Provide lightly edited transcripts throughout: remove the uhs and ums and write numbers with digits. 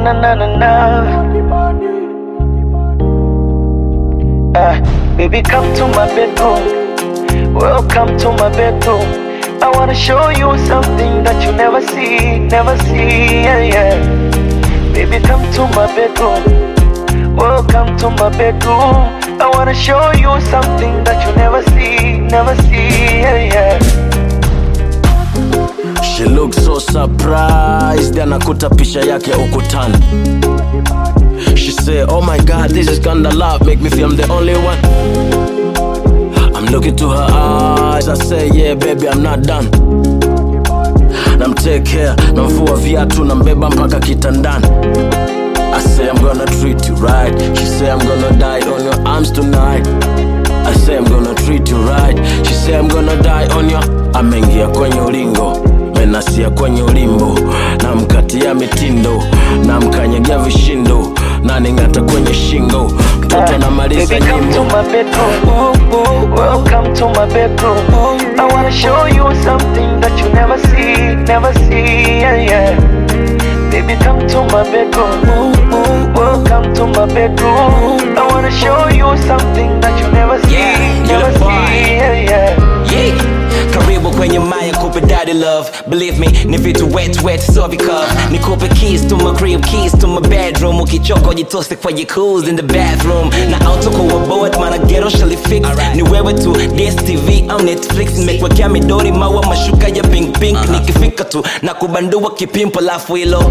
na na na na. Baby, come to my bedroom. Welcome to my bedroom. I wanna show you something that you never see, yeah, yeah. Baby, come to my bedroom. Welcome to my bedroom. I wanna show you something that you never see, yeah, yeah. She looks so surprised, then nakuta picha yake ukutani. She say, oh my God, this is kinda love, make me feel I'm the only one. I'm looking to her eyes, I say, yeah baby, I'm not done. Namtake care, namvua viatu, nambeba mpaka kitandani. I say I'm gonna treat you right. She say I'm gonna die on your arms tonight. I say I'm gonna treat you right. She say I'm gonna die on your. Amengia kwenye ulingo, menasia kwenye ulimbo, na mkatia mitindo, na mkanyagia vishindo, na ningata kwenye shingo, mtoto na maliza nyimbo. Baby, come to my bedroom. Welcome to my bedroom. I wanna show you something that you never see, yeah, yeah. Baby, come to my bedroom. Welcome to my bedroom. I wanna show you something that you never see, yeah, yeah. Yeah. Karibu kwenye maya kupe daddy love. Believe me, ni vitu wet so because nikupe keys to my crib, keys to my bedroom. Ukichoka jitose kwa jacuzzi in the bathroom. Na auto kwa board mana ghetto shall fix. Ni wewe tu DSTV au Netflix. Nimekwekea midori maua mashuka ya pink nikifika tu na kubandua kipimpo lafu hilo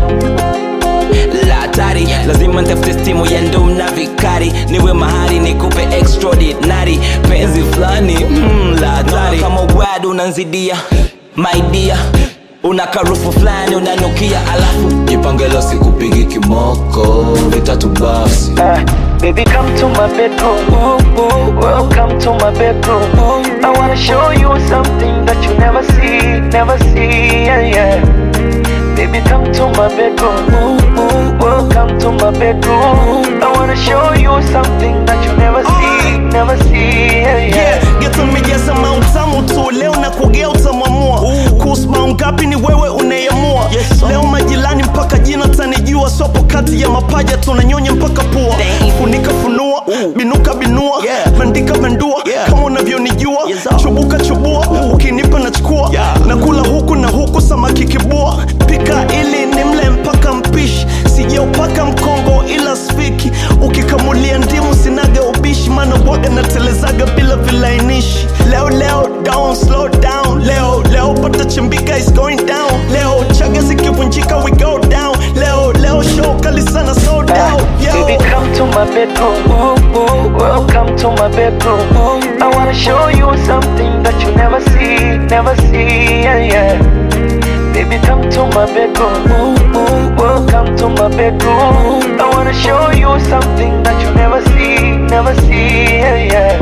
la tari, lazima ntafute stimu ya ndum na vikari. Niwe mahari nikupe extraordinary penzi flani, la tari. Kama wadu unanzidia, my dear, una karufu flani unanukia alafu jipangelo sikupigi kimoko, vitatu basi. Baby, come to my bedroom. Welcome to my bedroom. I wanna show you something that you never see, yeah, yeah. Baby, come to my bedroom. Welcome to my bedroom. I wanna show you something that you never see, yeah, yeah. Geto mejaza mautamu tu, leo na kugea utamamua. Kusma ungapi ni wewe unayemua. Leo majilani mpaka jina tanijua. Sopo kati ya mapaja tunanyonya mpaka pua. Funika funua, binuka binua, bandika bandua, kama unavyonijua. Chubuka chubua, ukinipa nachukua. Nakula huku na huku samaki kibua. Pika ili nimle mpaka mpishi. Sijaupaka mkongo ila spiki. Ukikamulia ndimu sinaga ubishi. Mana waga na telezaga bila vilainishi. Leo down, slow down. Leo pata chimbika is going down. Leo chaga zikivunjika we go down. Leo show kali sana so down. Baby, come to my bedroom. Welcome to my bedroom. I wanna show you something that you never see, yeah, yeah. Baby, come to my bedroom. Welcome to my bedroom. I wanna show you something that you never see, yeah, yeah.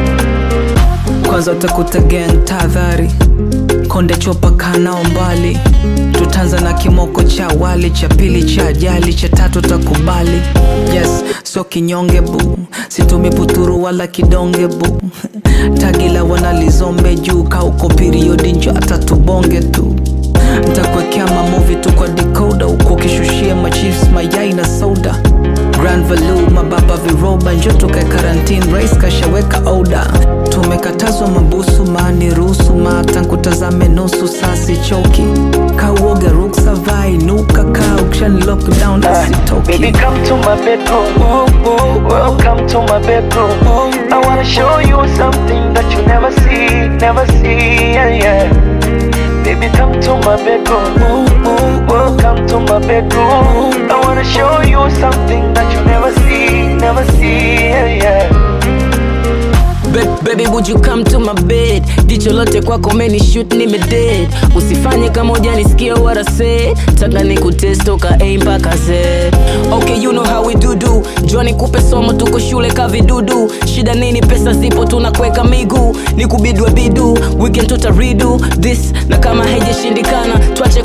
Kwanza utakuta gang tadhari, konde chopa kanao mbali. Tutanza na kimoko cha wali, cha pili cha ajali, cha tatu takubali. Yes, so kinyonge bu, situmi puturu wala kidonge bu. Tagila wanalizombe juu, kauko periodi njo atatubonge tu. Ntakwekea mamovie tu kwa decoder, uko kishushia machips, mayai na soda. Grand Value, mababa viroba, njo tukae quarantine, race kashaweka order. Tumekatazwa mabusu, maani rusu, mata nkutazame nusu, sasi choki. Kauoga ruksa vai, nuka kaa, ukishani lockdown, asitoki. Baby, come to my bedroom. Welcome to my bedroom. I wanna show you something that you never see, yeah, yeah. Baby, come to my bedroom. Welcome to my bedroom. I wanna show you something that you never see, yeah, yeah. Baby, would you come to my bed? Jicho lote kwako meni shoot nime dead. Usifanye kama hujanisikia what I said. Taka nikutest toka A mpaka Z. Okay, you know how we do. Johnny kupe somo tuko shule ka vidudu. Shida nini pesa zipo tunakweka miguu. Nikubidwe bidu, weekend tuta redo this. Na kama haijashindikana tuache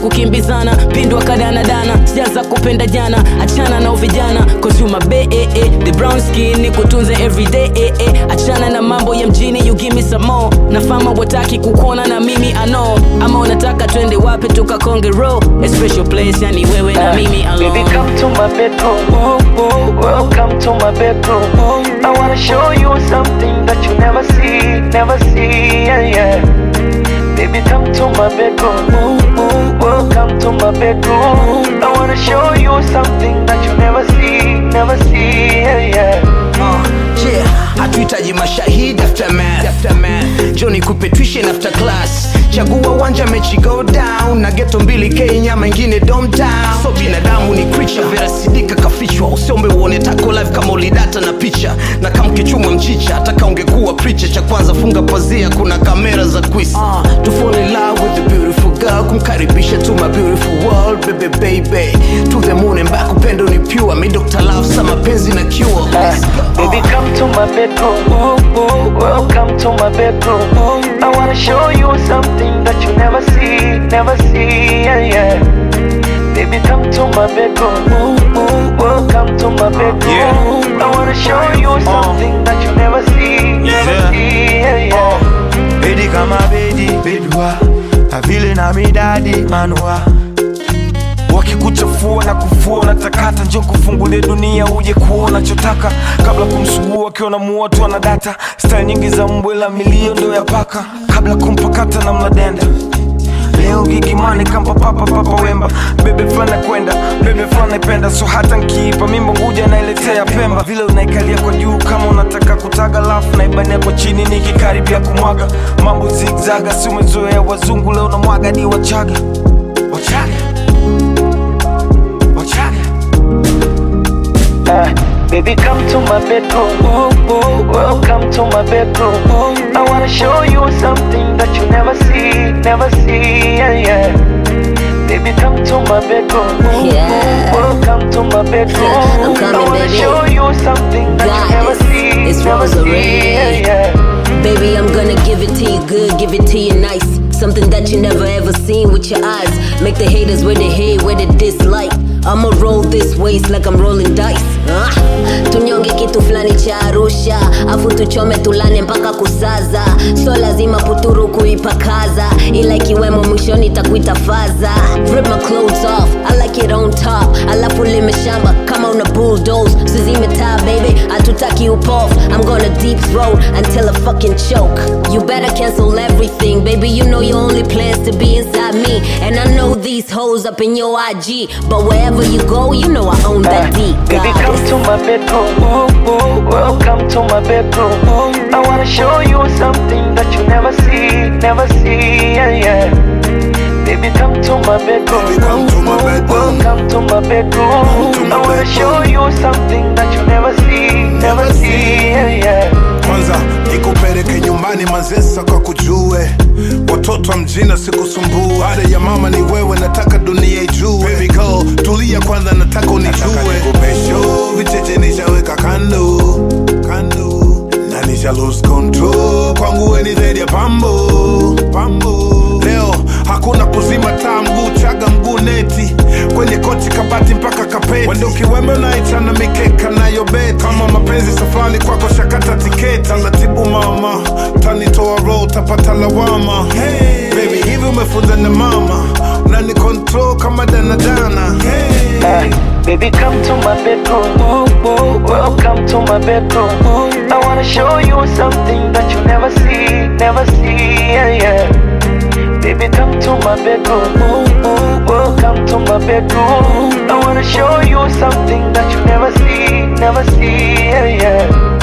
kukimbizana, pindwa kadanadana, sijaanza kupenda jana, achana na vijana cause you my bae, the brown skin ni kutunze everyday, achana na mambo ya mjini, you give me some more. Na fama wataki kukuona na mimi I know, ama unataka twende wapi tukakonge roll, a special place yani wewe na mimi alone. Baby come to my bedroom, welcome to my bedroom. I wanna show you something that you never see, yeah. Baby come to my bedroom, welcome to my bedroom. I wanna show you something that you never see, yeah. Hatuhitaji mashahidi aftermath. Johnny kupe tuition after class. Chagua wanja mechi go down. Na ghetto mbili Kenya mengine downtown. So binadamu ni creature, vera sidika kafichwa. Usiombe uone tako live kama ulidata na picha. Na kama kichuma mchicha, ataka ungekuwa preacher. Cha kwanza funga pazia, kuna kamera za quiz. To fall in love with the beautiful girl. Kumkaribisha to my beautiful world, baby. To the moon and back, upendo ni pure. Me Dr. Love, sama penzi na cure. Baby come to my bedroom, welcome to my bedroom. I wanna show you something that you never see, yeah. Baby come to my bedroom, welcome to my bedroom. I wanna show you something that you never see, yeah. Bedi kama bedua, na vile na midadi manua. Wakikuchafua na kufua unatakata, njoo kufungulie dunia uje kuona chotaka. Kabla kumsugua kiona muo tu ana data, style nyingi za mbwela milio ndo ya paka. Kabla kumpakata na mladenda, leo gigimane kamba papa wemba. Bebe flana kwenda, bebe flana ipenda. So hata nkiipa mimbo nguja nailetea Pemba. Vile unaikalia kwa juu kama unataka kutaga, lafu naibania kwa chini nikikaribia kumwaga. Mambo zigzaga, si umezoea wazungu, leo na mwaga di wachaga. Baby come to my bedroom, welcome to my bedroom. I wanna show you something that you never see, yeah. Baby come to my bedroom, welcome to my bedroom. I'm coming, I wanna baby. show you something that you never see, It's Rosary. yeah. Baby, I'm gonna give it to you good, give it to you nice. Something that you never ever seen with your eyes. Make the haters where they hate, where they dislike. I'ma roll this waist like I'm rolling dice. Tunyonge kitu flani cha Arusha, afu tuchome tulane mpaka kusaza. So lazima puturu kuipakaza, ila ikiwemo mwishoni takuita faza. Rip my clothes off, I like it on top. Alafu lime shamba kama una bulldoze. Sizime taa baby, hatutaki upof. I'm gonna deep throat until I fucking choke. You better cancel everything, baby, you know your only plans to be inside me. And I know these hoes up in your IG, but wherever you go, you know I own that deep. Baby come to my bedroom, welcome to my bedroom. I wanna show you something that you never see, yeah. Baby come to my bedroom, welcome to my bedroom. I wanna show you something that you never see, yeah. Kwanza nikupeleke nyumbani Manzesa kwa kujue. Watoto wa mjina sikusumbua. Ada ya mama ni wewe, nataka dunia ijue. Baby girl tulia kwanza, nataka unijue. Nikupesho vicheche nishaweka kando na nisha lose control. Kwangu we ni zaidi ya pambo. Leo hakuna kuzima taa, mguu chaga mguu neti. Kwenye kochi kabati mpaka kapeti. Wendo kiwembe unaichana mikeka na yo beti. Kama mapenzi safari kwako shakata tiketi. Taratibu mama, tanitoa roll tapata lawama. Baby hivi umefunza na mama, unani control kama danadana. Baby come to my bedroom, welcome to my bedroom. I wanna show you something that you never see, yeah. Baby come to my bedroom, welcome to my bedroom. I wanna show you something that you never see, yeah.